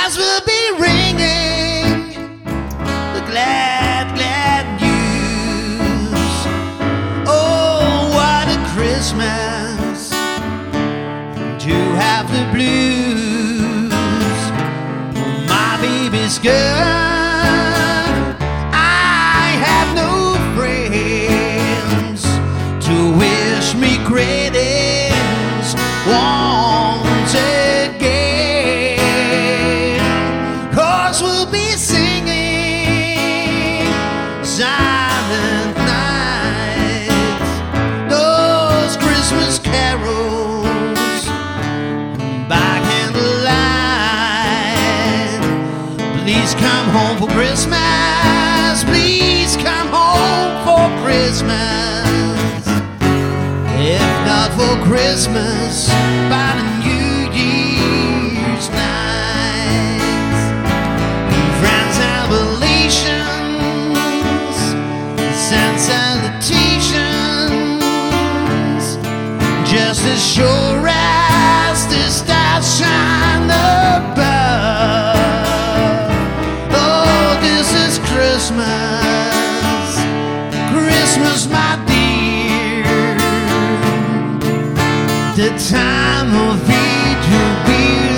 bells will be ringing the glad, glad news. Oh, what a Christmas to have the blues. My baby's gone, I have no friends to wish me greetings once again. 'Cause we'll be singing Silent Night, those Christmas carols by candlelight. Please come home for Christmas, please come home for Christmas. If not for Christmas, by the New Year's night. Friends, oblations, send salutations, just as sure as the stars shine above. Oh, this is Christmas, Christmas, my dear, the time of year to be